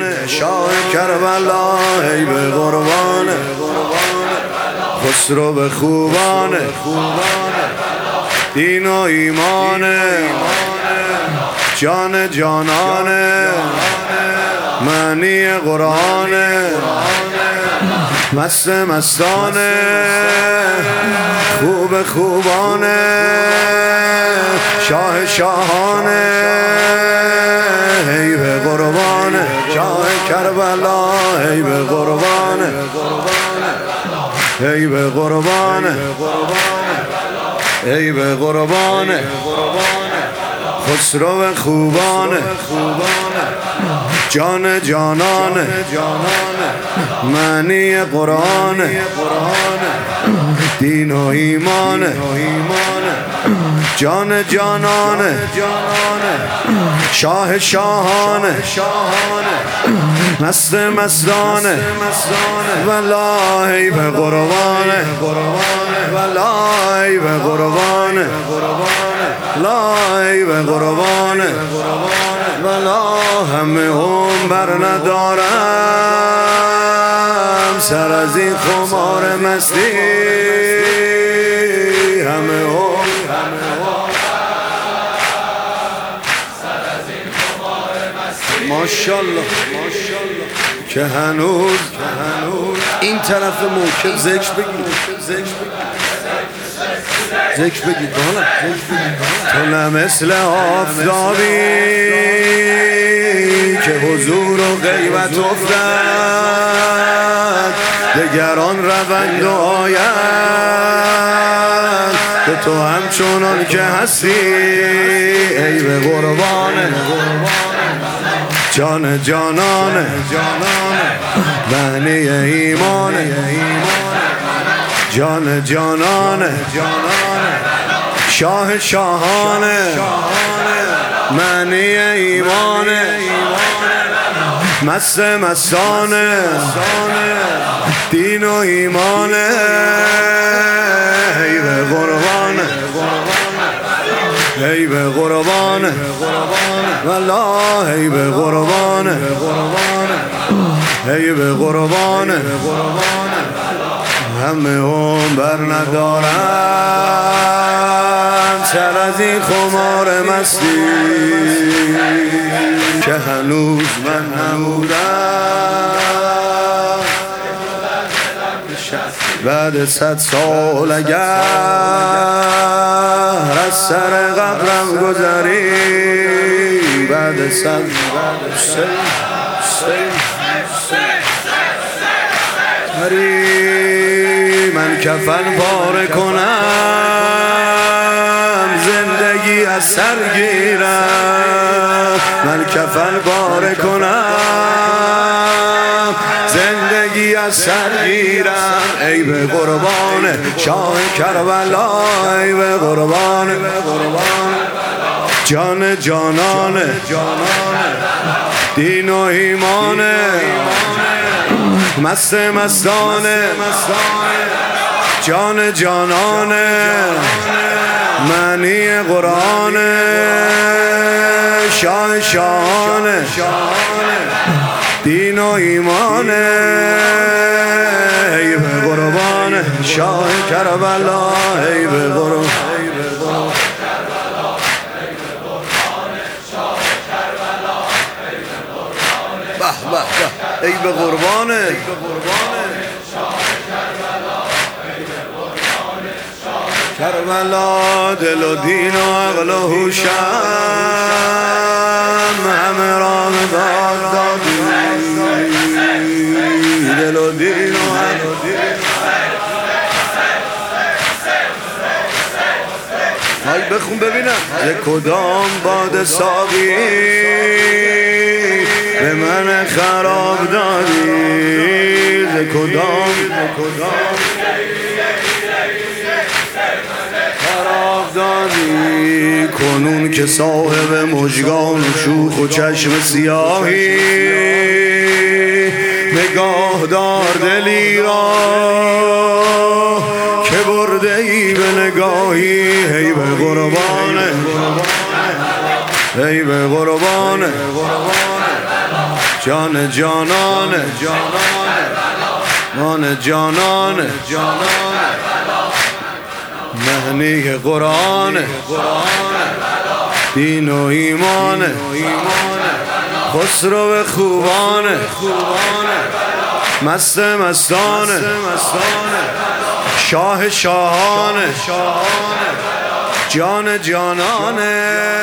شاه کربلا ای به قربان خسرو به خوبان دین و ایمان جان جانان معنی قرآن مست مستان خوب خوبان شاه شاهان ای به قربان شاه کربلا ای به قربان ای به قربان ای به قربان خسرو خوبان جان جانان معنی قرآن دین و ایمان جان جانان شاه شاهان مست مستان والله به قربان والله به قربان لای به قربان ولا همه هم بر ندارم سر از این خمار مستی همه هم ماشالله که هنوز این طرف موکب ذکر بگید بالا تو نه مثل آفتابی که حضور و غیبت افتد دگران روند و آیند به تو همچنان که هستی ای به قربان جان جانان معنی ایمان جان جانان شاه شاهان معنی ایمان مست مستان دین و ایمان ای به قربان ای به قربان والله ای به قربان ای به قربان همه هم بر ندارم سر از این خمار مستی که هنوز من نمودم بعد 100 سال اگر از سر قبرم گذری بعد 100 من کفن پاره کنم زندگی از سر گیرم من کفن پاره کنم زندگی از سر گیرم ای به قربان شاه کربلا ای به قربان جان جانان دین و ایمان مست مستان جان جانان معنی قرآن شاه شاهان دین و ایمان ای به قربان شاه کربلا ای به قربان ای به قربان کربلا دل و دین و عقل و هوشم همه را داد دادی دل و دین و عقل و های بخون ببینم ز کدام باد ساقی به من خراب دادی ز کدام خراب دادی کنون که صاحب مژگان و شوخ و چشم سیاهی نگاه دار دلی را که برده ای به نگاهی ای به قربان ای به قربان جان جانان مان جانان معنی قرآن دین و ایمان خسرو خوبان مست مستان شاه شاهان جان جانان